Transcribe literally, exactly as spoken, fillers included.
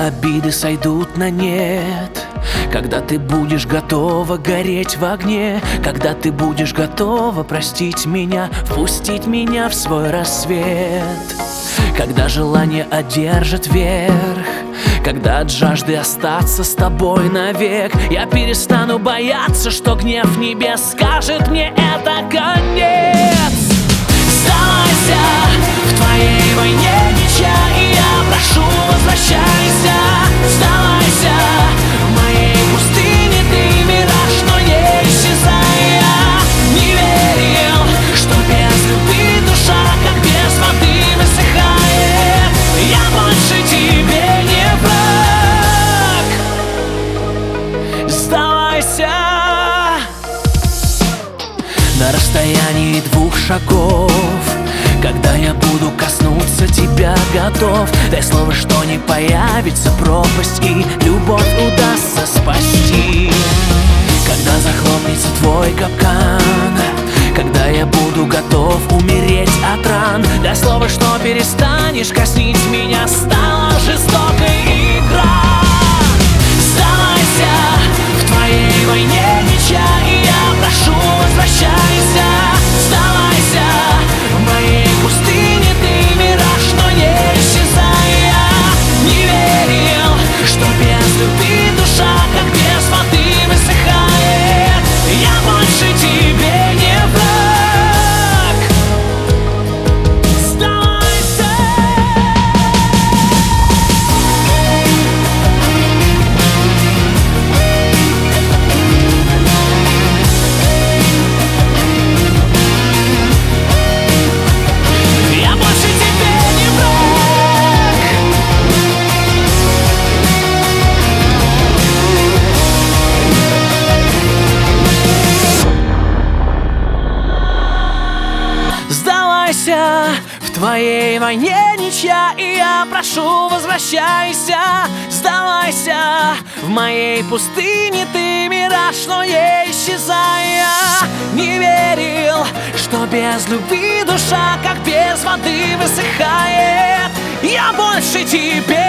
обиды сойдут на нет, когда ты будешь готова гореть в огне, когда ты будешь готова простить меня, впустить меня в свой рассвет. Когда желание одержит верх, когда от жажды остаться с тобой навек, я перестану бояться, что гнев небес скажет мне это конец. Сдавайся, в твоей войне ничья, и я прошу, возвращайся. Сдавайся, в моей пустыне ты мираж, но не исчезай. Я не верил, что без любви душа, как без воды, высыхает. Я больше тебе не враг. Сдавайся. На расстоянии двух шагов, когда я буду коснуться тебя готов, дай слово, что не появится пропасть, и любовь удастся спасти. Когда захлопнется твой капкан, когда я буду готов умереть от ран, дай слово, что перестанешь коснить меня, стала жестокой игра. Сдавайся, в твоей войне ничья, и я прошу, возвращайся. Сдавайся, в моей пустыне ты мираж, но не исчезай. Я не верил, что без любви душа, как без воды, высыхает. Я больше тебе не враг. Сдавайся. Я больше тебе не враг. Сдавайся, в твоей войне ничья, и я прошу, возвращайся. Сдавайся, в моей пустыне ты мираж, но не исчезай. Я не верил, что без любви душа, как без воды, высыхает. Я больше тебе